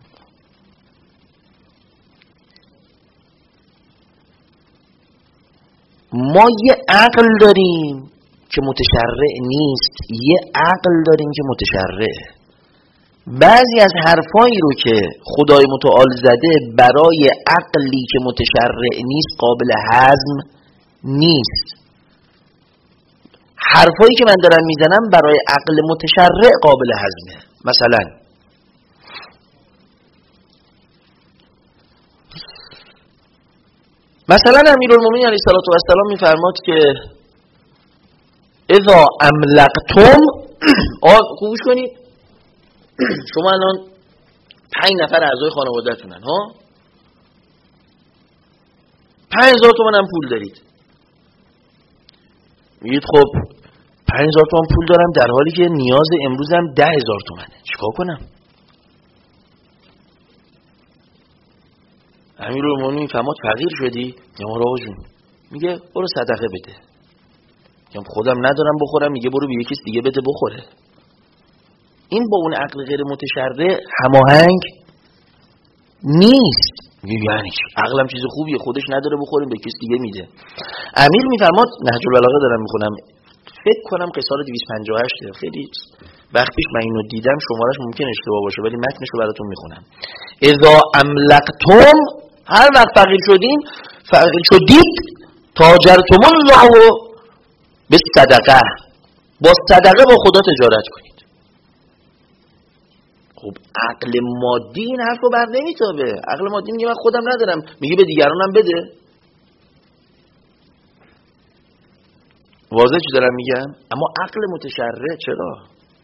ما یه عقل داریم که متشرع نیست، یه عقل داریم که متشرع. بعضی از حرفایی رو که خدای متعال زده برای عقلی که متشرع نیست قابل هضم نیست. حرفایی که من دارم میزنم برای عقل متشرع قابل هضمه. مثلا مثلا امیرالمومنین علیه السلام میفرماد که اذا املقتم، گوش کنید، شما الان پنج نفر اعضای خانواده‌تونن ها، پنج هزار تومان هم پول دارید. میگید خب پنج هزار تومان پول دارم در حالی که نیاز امروزم ده هزار تومنه، چیکار کنم؟ امیرالمومنین فرمود فقیر شدی؟ یا آقا جون، میگه برو صدقه بده. میگم خودم ندارم بخورم، میگه برو به یکی دیگه بده بخوره. این با اون عقل غیر متشرع هماهنگ نیست. میگه یعنی چی؟ عقلم چیز خوبیه، خودش نداره بخوریم به کسی دیگه میده. امیر میفرماد، نهج البلاغه دارم میخونم، فکر کنم قصه دویست و پنجاه و هشت، خیلی وقت پیش من اینو دیدم، شمارش ممکن اشتباه باشه ولی متنشو براتون میخونم. اذا املقتم، هر وقت فقیر شدین، فقیر شدید، تاجرتم الله به صدقه، با صدقه با خدا تجارت کنید. خب عقل مادی این حرف رو بر نمیتابه. عقل مادی میگه من خودم ندارم، میگه به دیگرانم بده. واضح چی دارم میگم؟ اما عقل متشرع چرا؟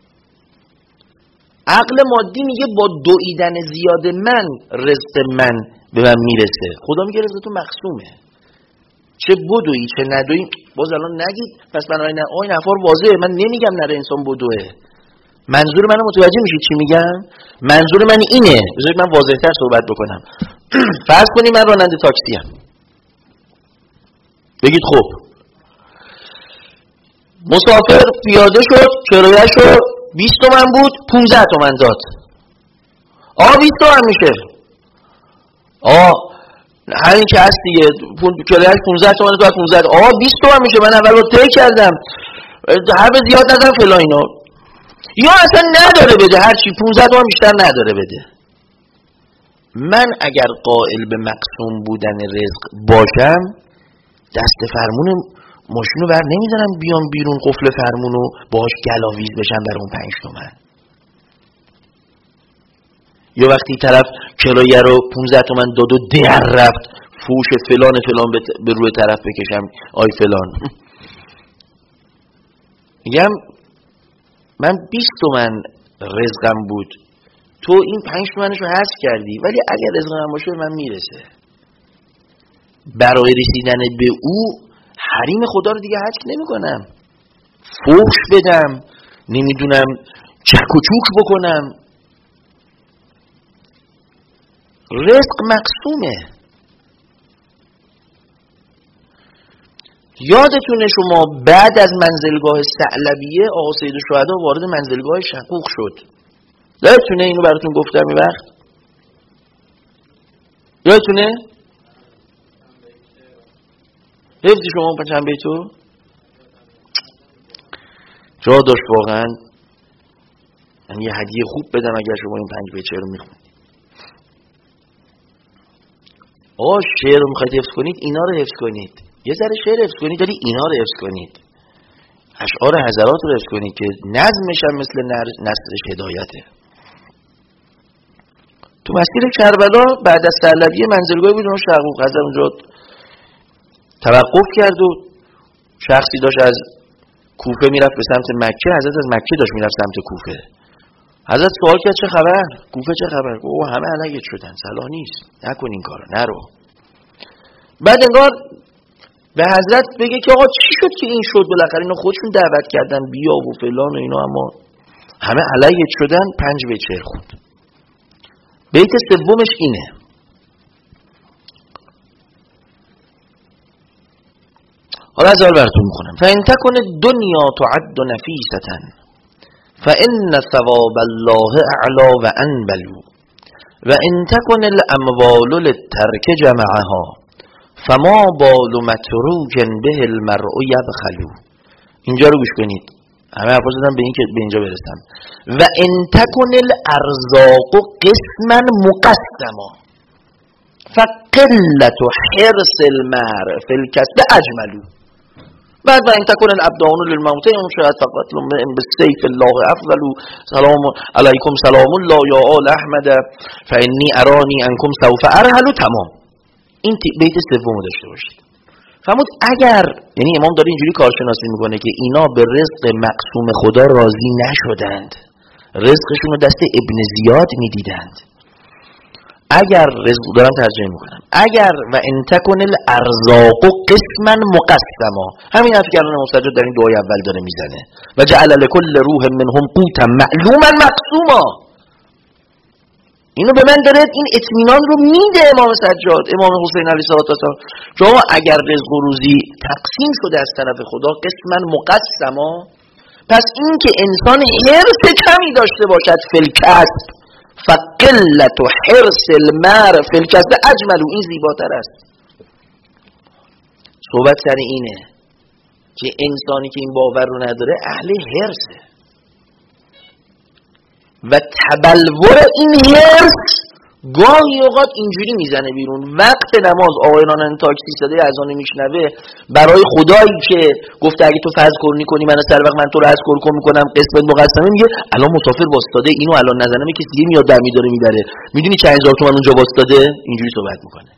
عقل مادی میگه با دویدن زیاد من رزق من به من میرسه. خدا میگه رزقتون مقسومه، چه بدویی چه ندویی. باز الان نگید پس بنابراین این حرفا واضحه، من نمیگم نره انسان بدوه. منظور منو متوجه میشید چی میگم؟ منظور من اینه، بذارید من واضح‌تر صحبت بکنم. فرض کنید من راننده تاکسی ام، بگید خب مسافر پیاده شد، کرایه‌شو بیست تومن بود، پانزده تومن داد. آ بیست تومن میشه. آ همین که هست دیگه، کرایه‌اش پانزده تومن داد، پانزده. آ بیست تومن میشه، من اول رو طی کردم، حرف زیاد نزن فلان اینا. یا اصلا نداره بده، هر چی پانزده تومن بیشتر نداره بده. من اگر قائل به مقسوم بودن رزق باشم، دست فرمون ماشینو بر نمیدارم بیام بیرون قفل فرمونو باهاش گلاویز بشم بر اون پنج تومن. یا وقتی طرف کرایه رو پانزده تومن داد و در رفت فوش فلان فلان به روی طرف بکشم، آی فلان. میگم من بیست تومن رزقم بود، تو این پنج تومنشو حذف کردی، ولی اگر رزق من باشه من میرسه. برای رسیدن به او حریم خدا رو دیگه حذف نمی کنم، فوش بدم، نمیدونم چک و چوک بکنم. رزق مقسومه. یادتونه شما بعد از منزلگاه ثعلبیه آقا سید الشهدا وارد منزلگاه شقوق شد، یادتونه؟ اینو براتون گفتم این وقت، یادتونه؟ حفظی شما چند بیتو؟ جا داشت واقعا من یه هدیه خوب بدم اگر شما این پنج بیت شعر رو میخونید. آقا شعر رو میخواید حفظ کنید، اینا رو حفظ کنید. یه ذره شعر حفظ کنید ولی اینا رو حفظ کنید. اشعار حضرات رو حفظ کنید که نظمش هم مثل نثرش هدایته. تو مسیر کربلا بعد از ثعلبیه منزلگاه بود اون شقوق، حضرت اونجا توقف کرد و شخصی داشت از کوفه میرفت به سمت مکه، حضرت از مکه داشت میرفت سمت کوفه. حضرت سوال کرد چه خبر؟ گفت چه خبر؟ گفت همه علیت شدن، صلاح نیست، نکن این کارو، نرو. بعد انگار به حضرت بگه که آقا چی شد که این شد؟ بالاخره اینا خودشون دعوت کردن بیا و فلان و اینا، اما همه علیت شدن. پنج بیت شعر خوند. بیت سومش اینه: حالا از اول براتون میخونم: فإن تكن الدنيا تعد نفيسة فإن ثواب الله أعلى وأنبل وإن تكن الأموال للترك جمعها فما بال متروک به المرء یبخل. اینجا رو گوش کنید، همه حرفا زدم به این که به اینجا برسم. و ان تکن الارزاق قسما مقسما فقلة حرص المرء فی الکسب اجمل. بعد و ان تکن الابدان للموت شاید فقط امرئ بالسیف الله افضل سلام علیکم سلام الله یا آل احمد فانی ارانی انکم سوف ارحل. تمام. این بیت سومو داشته باشید. فرمود اگر، یعنی امام داره اینجوری کارشناسی میکنه که اینا به رزق مقسوم خدا راضی نشدند، رزقشون رو دست ابن زیاد میدیدند. اگر رزق، دارم ترجمه میکنم، اگر و ان تکن الارزاق قسما مقسما، همین حرفی که الان مستجد در این دعای اول داره میزنه، و جعل لكل روح منهم قوتا معلوما مقسوما. اینو به من داره این اطمینان رو میده امام سجاد، امام حسین علیه السلام، که اگر رزق و روزی تقسیم شده از طرف خدا قسما مقسما، پس این که انسان حرص کمی داشته باشد فی الکسب، فقلة حرص المرء فی الکسب اجمل، این زیباتر است. صحبت سر اینه که انسانی که این باور رو نداره اهل حرصه و تبلور این حرص گاهی اوقات اینجوری میزنه بیرون. وقت نماز آقای راننده تاکسی صدای اذان میشنوه، برای خدایی که گفته اگه تو فرض کنی کنی من سر وقت من تو رو از کن میکنم قسمت مقسمه، میگه الان مسافر واسطاده، اینو الان نزنم کسی دیگه میاد در میداره میبره، میدونی چند هزار تومان اونجا واسطاده. اینجوری صحبت میکنه.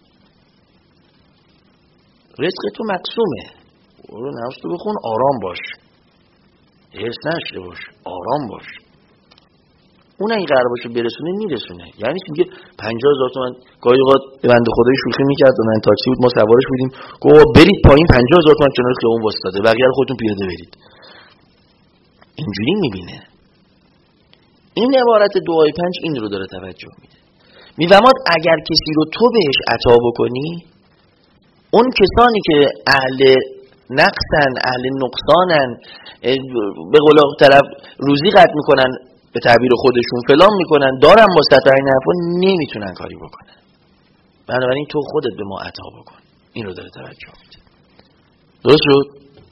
رزق تو مقسومه، برو نماز تو بخون، آرام باش، حرص نشته باش، آرام باش. اون این قرار باشه برسونه میرسونه. یعنی چی؟ میگه پنجاه هزار تومان. گاهی اوقات بنده خدای شوخی میکرد، من تاکسی بود ما سوارش بودیم، گفت برید پایین پنجاه هزار تومان کنار خیابون واسطاده، بقیه رو خودتون پیاده برید. اینجوری میبینه. این عبارت دعای پنج این رو داره توجه میده. میفهمد اگر کسی رو تو بهش عطا بکنی، اون کسانی که اهل نقصن، اهل نقصانن، به قول طرف روزی قطع میکنن، به تعبیر خودشون فلان میکنن، دارن مستطاع این حرفا، نمیتونن کاری بکنن. بنابراین تو خودت به ما عطا بکن. این رو داره توجه میده. درست شد؟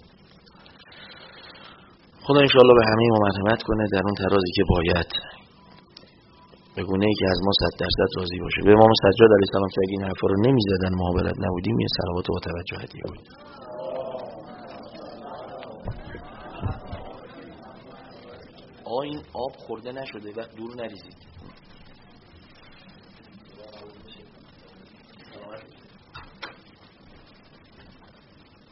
خدا انشاءالله به همه ما مرحمت کنه در اون ترازی که باید، به گونه‌ای که از ما صد درصد راضی باشه. به امام سجاد علیه السلام که اگه این حرفا رو نمیزدن ما بلد نبودیم، یه صلوات و توجه هدیه بود. آ این آب خورده نشده، وقت دور نریزید.